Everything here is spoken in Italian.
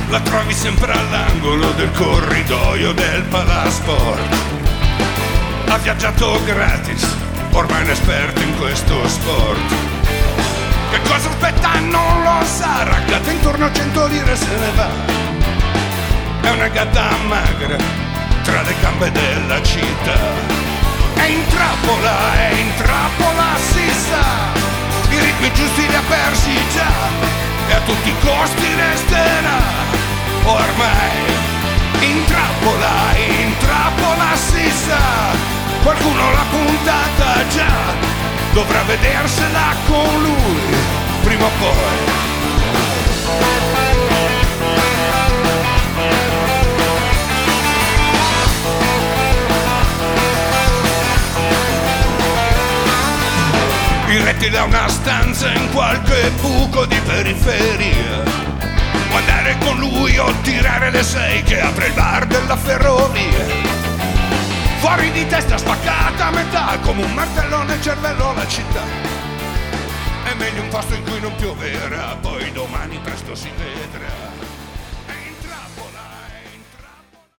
La trovi sempre all'angolo del corridoio del Palasport. Ha viaggiato gratis, ormai è un esperto in questo sport. Che cosa aspetta non lo sa, raccata intorno a 100 lire se ne va. È una gatta magra tra le gambe della città. È in trappola, si sa. I ritmi giusti li ha persi già e a tutti i costi resterà. Ormai in trappola si sa. Qualcuno l'ha puntata già, dovrà vedersela con lui prima o poi. Il rettile ha una stanza in qualche buco di periferia. Può andare con lui o tirare le 6 che apre il bar della ferrovia. Fuori di testa spaccata a metà, come un martello nel cervello la città. È meglio un posto in cui non pioverà, poi domani presto si vedrà.